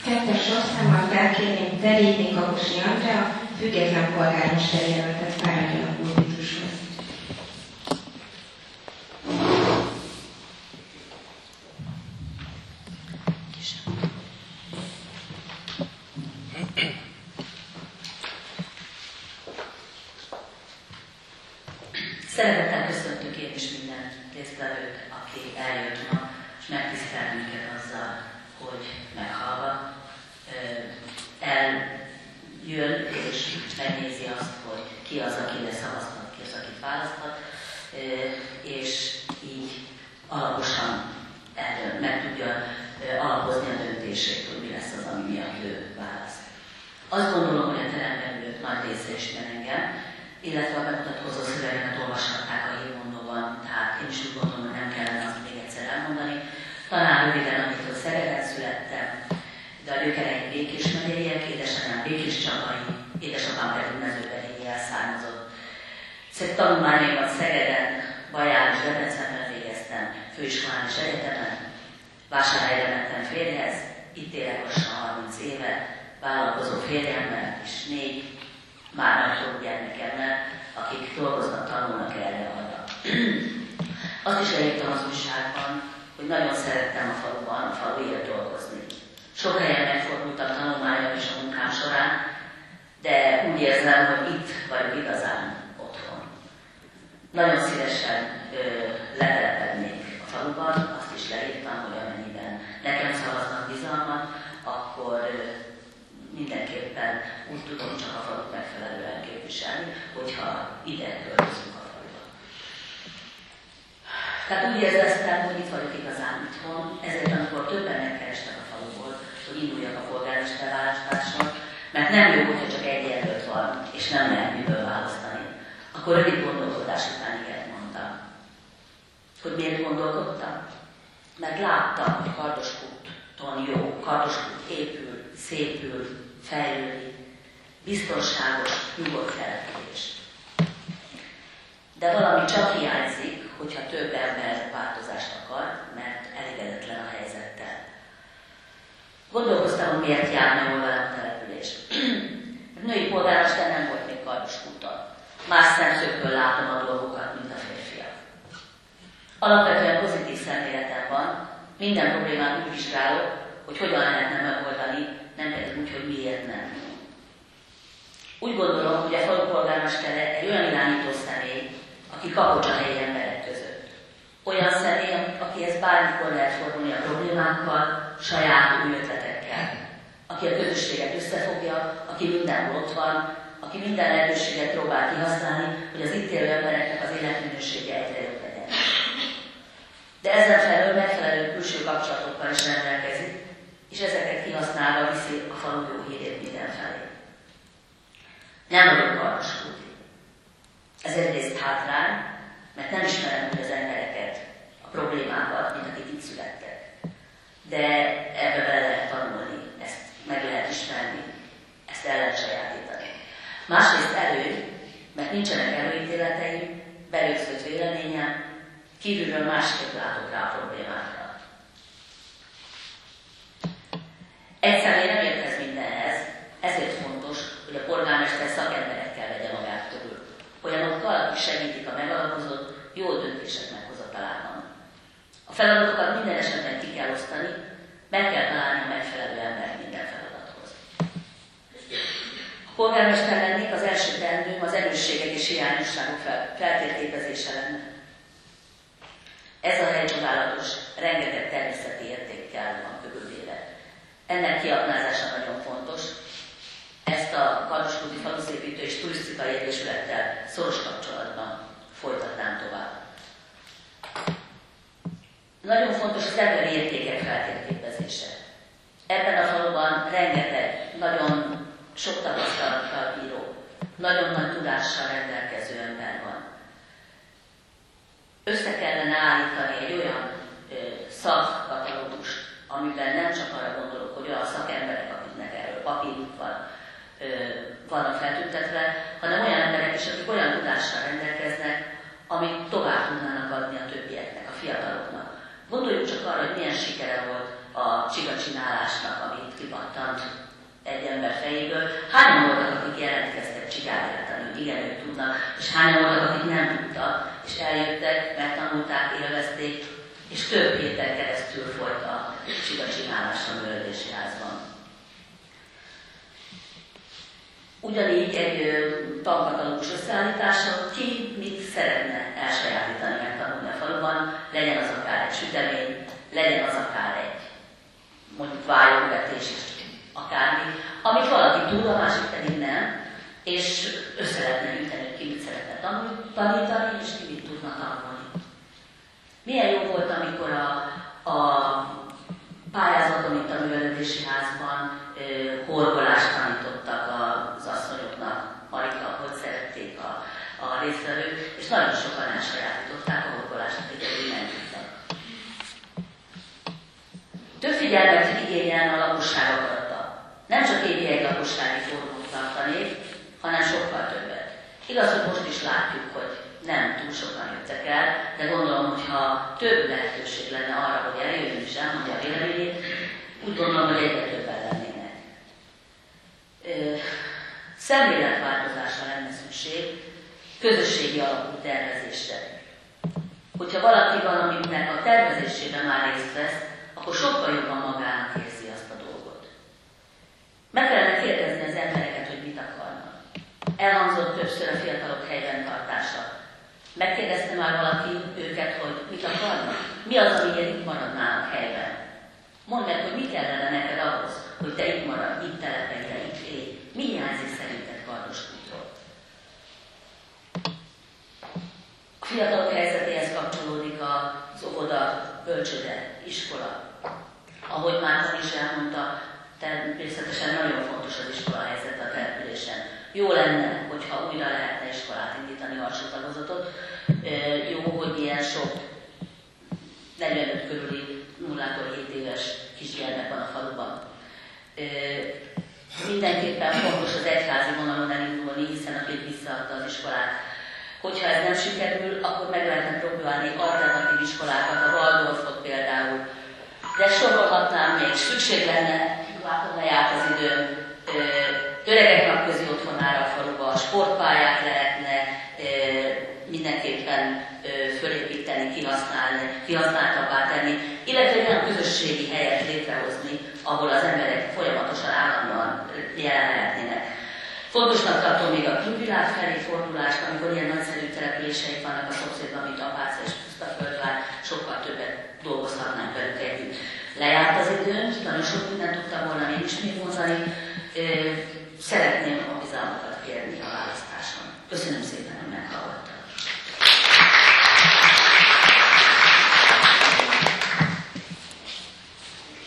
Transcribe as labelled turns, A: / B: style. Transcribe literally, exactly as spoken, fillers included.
A: Kettes sorszámban felkérném Terétné Kaposi Andrea, független polgármester jelöltet Fáradjon a pulpitushoz.
B: Szeretettel köszöntök én is minden résztvevőt, aki eljött ma, és megtisztel minket azzal, hogy meghallgat, eljön és megnézi azt, hogy ki az, akire szavazhat, ki az, akit választhat, és így alaposan erről meg tudja alapozni a döntését, hogy mi lesz az, ami miatt ő választ. Azt gondolom, hogy a teremben ülők nagy része ismer engem, illetve a bemutatkozó szövegeket olvashatták a hírmondóban, tehát én is úgy gondolom, hogy nem kellene azt még egyszer elmondani. Talán röviden annyit, hogy Szegeden születtem, de a gyökereim Békés megyeiek, édesanyám Békés Csabai, édesapám pedig Mezőberényi elszármazott. Tanulmányaimat Szegeden, Baján és Debrecenben végeztem, főiskolán és egyetemen, Vásárhelyre mentem férjhez, itt élek lassan harminc éve, vállalkozó férjemmel és négy már nagykorú gyermekemmel, akik dolgoznak, tanulnak erre-arra. Azt is leírtam az újságban, hogy nagyon szerettem a faluban, a faluért dolgozni. Sok helyen megfordultam tanulmányok és a munkám során, de úgy érzem, hogy itt vagyok igazán otthon. Nagyon szívesen letelepednék a faluban, azt is leírtam, hogy amennyiben nekem szavaznak bizalmat, akkor ö, mindenképpen úgy tudom csak a falut megfelelően képviselni, hogyha ide költözünk a faluba. Tehát úgy éreztem, hogy itt vagyok igazán itthon, ezért amikor többen megkerestek a faluból, hogy induljak a polgármester választáson, mert nem jó, hogyha csak egy jelölt van, és nem lehet miből választani, akkor rövid gondolkodás után ilyet mondtam. Hogy miért gondolkodtam? Mert láttam, hogy Kardoskúton jó, Kardoskút épül, szépül, fejlődik, biztonságos, nyugodt település. De valami csak hiányzik, hogyha több ember változást akar, mert elégedetlen a helyzettel. Gondolkoztam, hogy miért járna jól velem a település. Női polgármester nem volt még Kardoskúton. Más szemszögből látom a dolgokat, mint a férfiak. Alapvetően pozitív szemléletem van, minden problémát úgy vizsgálok, hogy hogyan lehetne megoldani, nem pedig úgy, hogy miért nem. Úgy gondolom, hogy a falu polgármestere egy olyan irányító személy, aki kapocs a helyi emberek között. Olyan személy, akihez bármikor lehet fordulni a problémákkal, saját új ötletekkel. Aki a közösséget összefogja, aki mindenhol ott van, aki minden lehetőséget próbál kihasználni, hogy az itt élő embereknek az életminősége egyre jobb legyen. De ezen felől megfelelő külső kapcsolatokkal is rendelkezik, és ezeket kihasználva viszi a falu jó hírét mindenfelé. Nem vagyok kardoskúti. Ez egyrészt hátrány, mert nem ismerem úgy az embereket, a problémákat, mint akik itt születtek. De ebbe bele lehet tanulni, ezt meg lehet ismerni, ezt el lehet sajátítani. Másrészt előny, mert nincsenek előítéleteim, berögzött véleményem, kívülről másképp látok rá a problémákra. Egy személy nem érthez mindenhez, ezért fontos, hogy a polgármester szakemberekkel vegye magát körül. Olyanokkal, akik segítik a megalapozott, jó döntések meghozatalában. A feladatokat minden esetben ki kell osztani, meg kell találni a megfelelő embert minden feladathoz. A polgármester lennék, az első teendőm az erősségek és hiányosságok fel, feltérképezése lenne. Ez a hely csodálatos, rengeteg természeti értékkel van körülvéve. Ennek kiaknázása nagyon fontos. Ezt a Kardoskúti Faluszépítő és Turisztikai Egyesülettel szoros kapcsolatban folytatnám tovább. Nagyon fontos az emberi értékek feltérképezése. Ebben a faluban rengeteg, nagyon sok tapasztalattal bíró, nagyon nagy tudással rendelkező ember van. Össze kellene állítani egy olyan ö, szakkatalógust, amiben nem csak arra gondolok, hogy olyan szakemberek, akiknek erről papírjuk van, ö, vannak feltüntetve, hanem olyan emberek is, akik olyan tudással rendelkeznek, amit tovább tudnának adni a többieknek, a fiataloknak. Gondoljuk csak arra, hogy milyen sikere volt a csigacsinálásnak, amit kipattant egy ember fejéből. Hányan voltak, akik jelentkeztek csigát tanulni, igen, ők tudnak, és hányan voltak, akik nem tudtak, és eljöttek, megtanulták, élvezték, és több héten keresztül folyt a csigacsinálás a művelődési házban. Ugyanígy egy tankatalógus összeállítása, ki mit szeretne elsajátítani, megtanulni a faluban, legyen az akár egy sütemény, legyen az akár egy mondjuk vályogvetés, akármi, amit valaki tud, a másik pedig nem, és össze lehetne gyűjteni, hogy ki mit szeretne tanítani, és ki mit tudna tanulni. Milyen jó volt, amikor a, a pályázaton itt a művelődési házban horgolást tanítottak az asszonyoknak, Marika, hogy szerették a, a résztvevők, és nagyon sokan elsajátították a horgolást, hogy egyedül nem tudtak. Több figyelmet igényelne a lakosság akarata. Nem csak évi egy lakossági fórumot tartanék, hanem sokkal többet. Igaz, hogy most is látjuk, hogy nem túl sokan jöttek el, de gondolom, hogy ha több lehetőség lenne arra, hogy eljöjjön és elmondja a véleményét, úgy gondolom, hogy egyre többen lennének. Szemléletváltozásra lenne szükség, közösségi alapú tervezésre. Hogyha valaki valaminek a tervezésében már részt vesz, akkor sokkal jobban magának érzi azt a dolgot. Meg kellene kérdezni az embereket, hogy mit akarnak. Elhangzott többször a fiatalok helyben tartása. Megkérdezte már valaki őket, hogy mit akarnak? Mi az, amiért itt maradnának helyben? Mondd meg, hogy mi kellene neked ahhoz, hogy te itt maradj, itt telepedj, itt élj. Mi hiányzik szerinted Kardoskútról? A fiatalok helyzetéhez kapcsolódik az óvoda, bölcsőde, iskola. Ahogy Márton is elmondta, természetesen nagyon fontos az iskola helyzete a településen. Jó lenne, hogyha újra lehetne iskolát indítani, alsó tagozatot. Jó, hogy ilyen sok negyvenöt körüli nullától hét éves kisgyermek van a faluban. Mindenképpen fontos az egyházi vonalon elindulni, hiszen a két visszaadta az iskolát. Hogyha ez nem sikerül, akkor meg lehetne próbálni alternatív iskolákat, a Waldorfot például. De sorolhatnám még, szükség lenne, látom, lejárt az időm, öregek napközi otthonára a faluba, sportpályát lehetne mindenképpen fölépíteni, kihasználni, kihasználtabbá tenni, illetve egy olyan közösségi helyet létrehozni, ahol az emberek folyamatosan állandóan jelen lehetnének. Fontosnak tartom még a külvilág felé fordulást, amikor ilyen nagyszerű településeik vannak,